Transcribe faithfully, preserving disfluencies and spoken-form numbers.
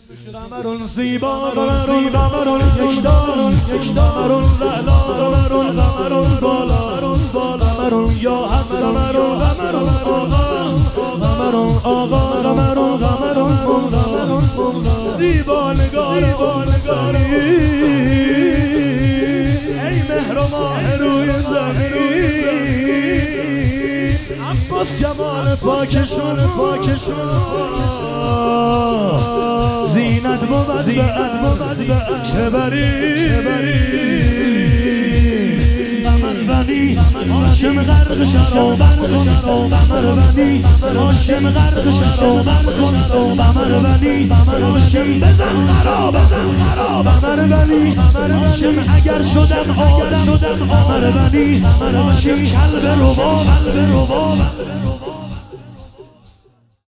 قمر زیبا قمر قمر یکدار یکدار لعلا قمر قمر بالا قمر یا حق قمر قمر آقا قمر آقا قمر قمر زیبا نگار نگاری ای مهر و ماه روی زمین عباس جمال پاکشون پاکشون زینت بود به عکس بری قمر بنی هاشم غرق شرابت کن قمر بنی هاشم غرق شرابت کن قمر بنی هاشم بزن خراب قمر بنی هاشم اگر شدم آدم قمر بنی هاشم کلب رباب